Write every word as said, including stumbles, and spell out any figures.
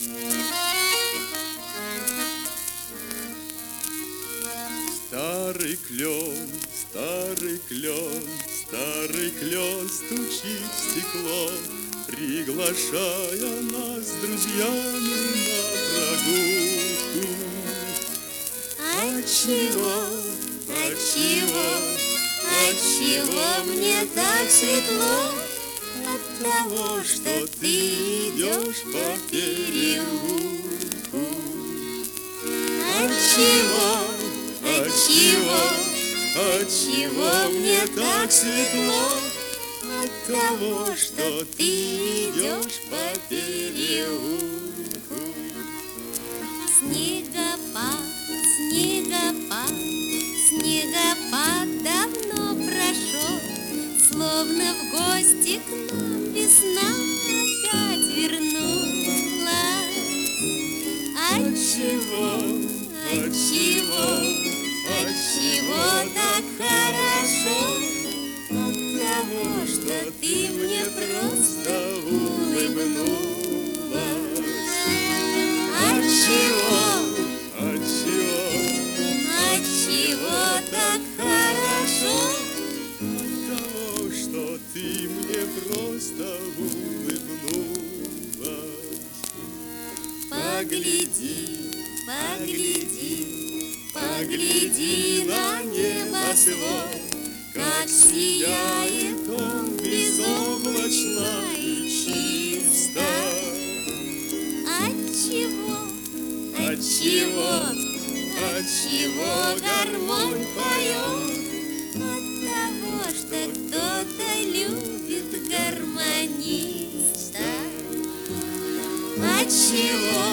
Старый клен, старый клен, старый клен стучит в стекло, приглашая нас с друзьями на прогулку. Отчего, отчего, отчего мне так светло? От того, что ты идешь по переулку. Отчего, отчего, отчего мне так светло? От того, что ты идешь по переулку. Снегопад, снегопад, снегопад давно прошел, словно в гости к нам весна опять вернулась. Отчего, отчего, отчего так хорошо? От того, что ты мне просто улыбнулась. Отчего, Отчего, отчего так хорошо? от того, что ты мне просто улыбнулась. Погляди, погляди, погляди на небосвод, как сияет он безоблачно и чисто. Отчего, отчего, отчего гармонь поет? От того, что кто-то любит гармониста. Отчего,